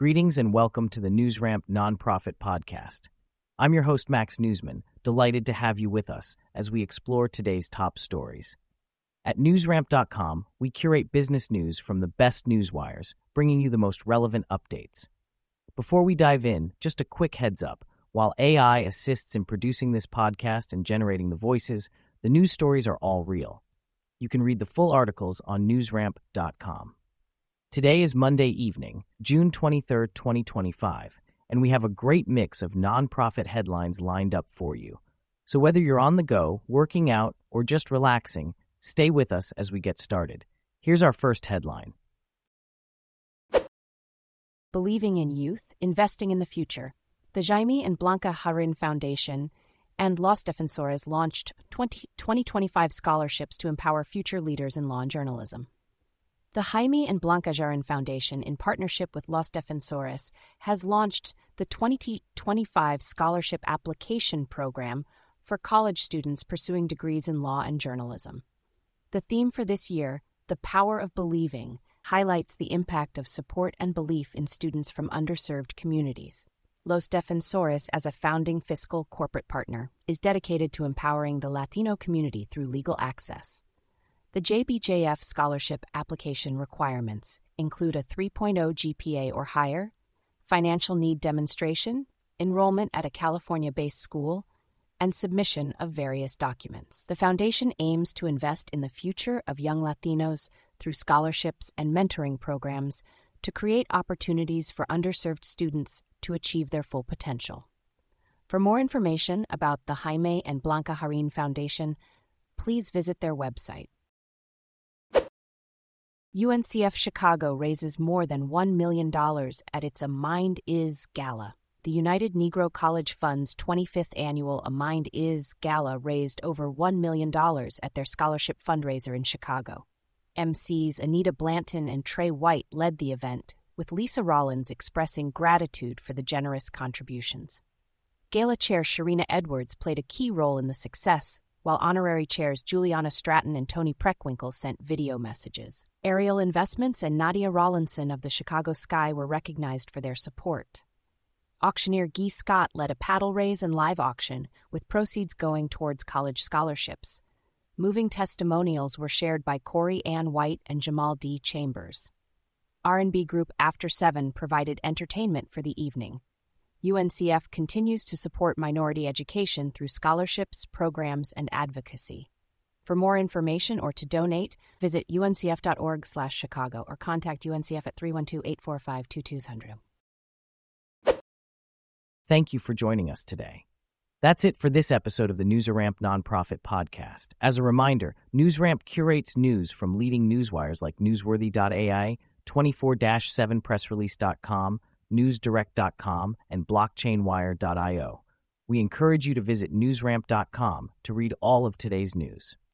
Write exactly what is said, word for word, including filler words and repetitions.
Greetings and welcome to the NewsRamp Nonprofit Podcast. I'm your host, Max Newsman, delighted to have you with us as we explore today's top stories. At newsramp dot com, we curate business news from the best newswires, bringing you the most relevant updates. Before we dive in, just a quick heads up. While A I assists in producing this podcast and generating the voices, the news stories are all real. You can read the full articles on newsramp dot com. Today is Monday evening, June twenty-third, twenty twenty-five, and we have a great mix of nonprofit headlines lined up for you. So whether you're on the go, working out, or just relaxing, stay with us as we get started. Here's our first headline. Believing in Youth, Investing in the Future. The Jaime and Blanca Jarrín Foundation and Los Defensores launched twenty twenty-five scholarships to empower future leaders in law and journalism. The Jaime and Blanca Jarrín Foundation, in partnership with Los Defensores, has launched the twenty twenty-five Scholarship Application Program for college students pursuing degrees in law and journalism. The theme for this year, The Power of Believing, highlights the impact of support and belief in students from underserved communities. Los Defensores, as a founding fiscal corporate partner, is dedicated to empowering the Latino community through legal access. The J B J F scholarship application requirements include a three point oh G P A or higher, financial need demonstration, enrollment at a California-based school, and submission of various documents. The foundation aims to invest in the future of young Latinos through scholarships and mentoring programs to create opportunities for underserved students to achieve their full potential. For more information about the Jaime and Blanca Jarrín Foundation, please visit their website. U N C F Chicago raises more than one million dollars at its A Mind Is Gala. The United Negro College Fund's twenty-fifth annual A Mind Is Gala raised over one million dollars at their scholarship fundraiser in Chicago. M Cs Anita Blanton and Trey White led the event, with Lisa Rollins expressing gratitude for the generous contributions. Gala Chair Sharina Edwards played a key role in the success, while honorary chairs Juliana Stratton and Tony Preckwinkle sent video messages. Ariel Investments and Nadia Rawlinson of the Chicago Sky were recognized for their support. Auctioneer Guy Scott led a paddle raise and live auction, with proceeds going towards college scholarships. Moving testimonials were shared by Corey Ann White and Jamal D. Chambers. R and B group After Seven provided entertainment for the evening. U N C F continues to support minority education through scholarships, programs, and advocacy. For more information or to donate, visit U N C F dot org slash Chicago or contact U N C F at three one two, eight four five, two two zero zero. Thank you for joining us today. That's it for this episode of the NewsRamp Nonprofit Podcast. As a reminder, NewsRamp curates news from leading newswires like newsworthy dot A I, twenty-four seven press release dot com, news direct dot com, and blockchain wire dot io. We encourage you to visit newsramp dot com to read all of today's news.